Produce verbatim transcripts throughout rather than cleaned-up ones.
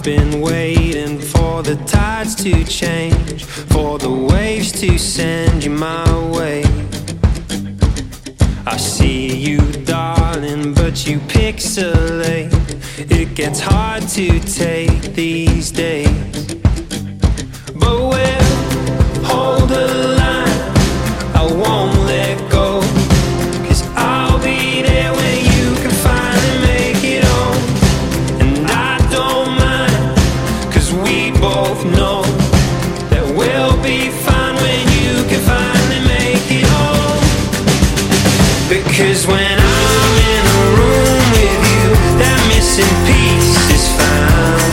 been waiting for the tides to change, for the waves to send you my way. I see you, darling, but you pixelate. It gets hard to take these days, but we'll hold the line. I won't let go, 'cause I'll be there when you can finally make it home. And I don't mind, 'cause we both know that we'll be fine when you can finally make it home. Because when I'm in a room with you, that missing piece is found.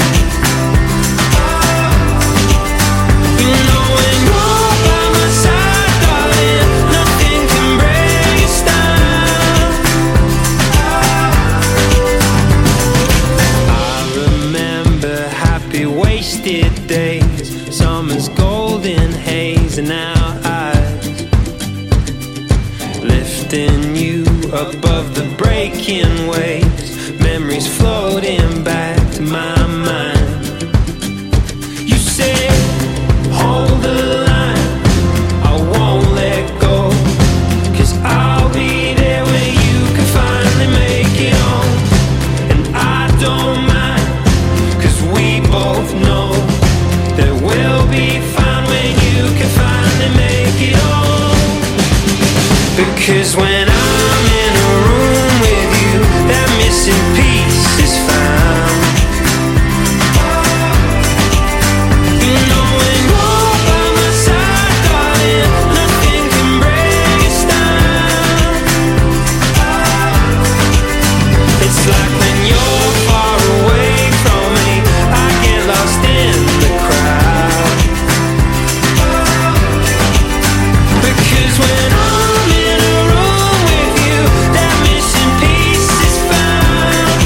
You know when you're by my side, darling, nothing can break us down. I remember happy wasted days, summer's golden haze in our eyes, lifting you above the breaking waves, memories floating back to my mind. You say, hold the line, I won't let go, 'cause I'll be there when you can finally make it home. And I don't mind, 'cause we both know that we'll be fine when you can finally make it home. Because when I'm in a room with you, that missing piece is found. You know when you're by my side, darling, nothing can break us down. It's like when you're far away from me, I get lost in the crowd. Because when I'm in a room with you, that missing piece is found.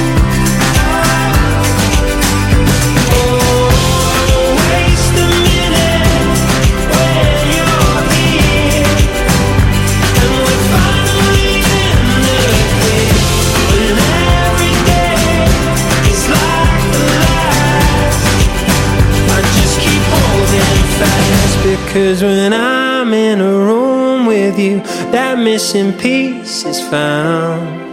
Oh, don't waste a minute when you're here, and we're finally in the clear. When every day is like the last, I just keep holding fast. Because when I'm in a room with you, that missing piece is found.